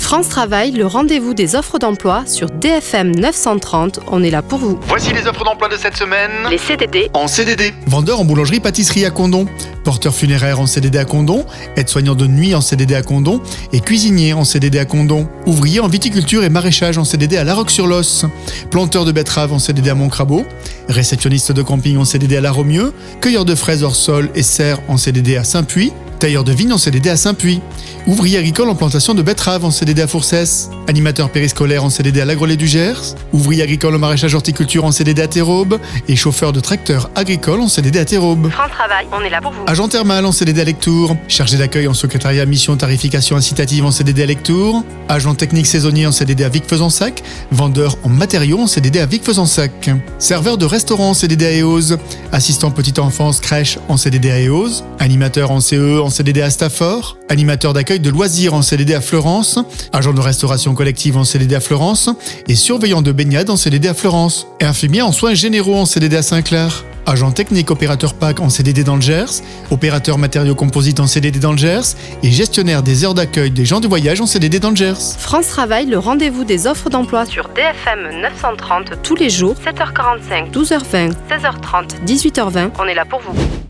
France Travail, le rendez-vous des offres d'emploi sur DFM 930. On est là pour vous. Voici les offres d'emploi de cette semaine. Les CDD. En CDD. Vendeur en boulangerie-pâtisserie à Condom, porteur funéraire en CDD à Condom, aide-soignant de nuit en CDD à Condom et cuisinier en CDD à Condom. Ouvrier en viticulture et maraîchage en CDD à La Roque-sur-Losse. Planteur de betteraves en CDD à Montcrabeau. Réceptionniste de camping en CDD à La Romieux. Cueilleur de fraises hors sol et serre en CDD à Saint-Puy. Tailleur de vigne en CDD à Saint-Puy. Ouvrier agricole en plantation de betteraves en CDD à Fourcès. Animateur périscolaire en CDD à l'Agrolet du Gers. Ouvrier agricole au maraîchage horticulture en CDD à Terraube. Et chauffeur de tracteur agricole en CDD à Terraube. France Travail, on est là pour vous. Agent thermal en CDD à Lectoure. Chargé d'accueil en secrétariat mission tarification incitative en CDD à Lectoure. Agent technique saisonnier en CDD à Vic-Fezensac. Vendeur en matériaux en CDD à Vic-Fezensac. Serveur de restaurant en CDD à Eauze. Assistant petite enfance crèche en CDD à Eauze. Animateur en CE en CDD à Stafford. Animateur d'accueil de loisirs en CDD à Fleurance. Agent de restauration collective en CDD à Fleurance. Et surveillant de baignade en CDD à Fleurance. Et infirmier en soins généraux en CDD à Saint-Clair. Agent technique opérateur PAC en CDD dans le Gers, opérateur matériaux composites en CDD dans le Gers et gestionnaire des heures d'accueil des gens du voyage en CDD dans le Gers. France Travail, le rendez-vous des offres d'emploi sur DFM 930 tous les jours, 7h45, 12h20, 16h30, 18h20. On est là pour vous.